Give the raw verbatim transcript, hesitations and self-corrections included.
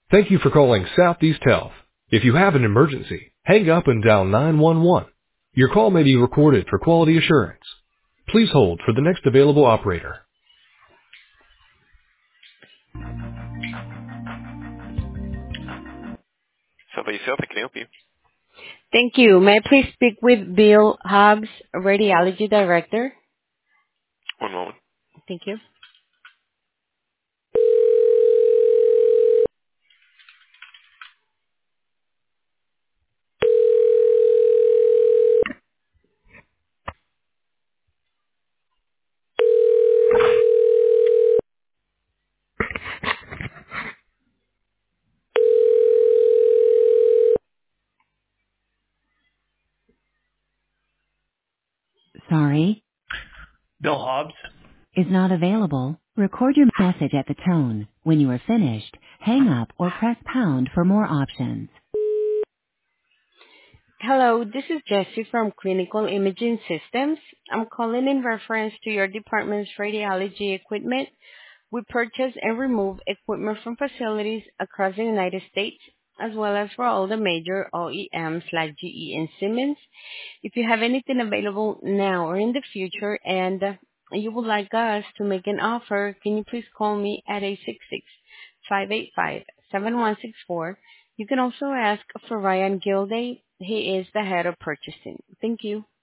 Thank you for calling Southeast Health. If you have an emergency, hang up and dial nine one one. Your call may be recorded for quality assurance. Please hold for the next available operator. Southeast Health, I can help you. Thank you. May I please speak with Bill Hobbs, Radiology Director? One moment. Thank you. Sorry, Bill Hobbs. is not available. Record your message at the tone. When you are finished, hang up or press pound for more options. Hello, this is Jessie from Clinical Imaging Systems. I'm calling in reference to your department's radiology equipment. We purchase and remove equipment from facilities across the United States, as well as for all the major O E Ms like G E and Siemens. If you have anything available now or in the future and uh, you would like us to make an offer, can you please call me at eight six six, five eight five, seven one six four. You can also ask for Ryan Gilday. He is the head of purchasing. Thank you.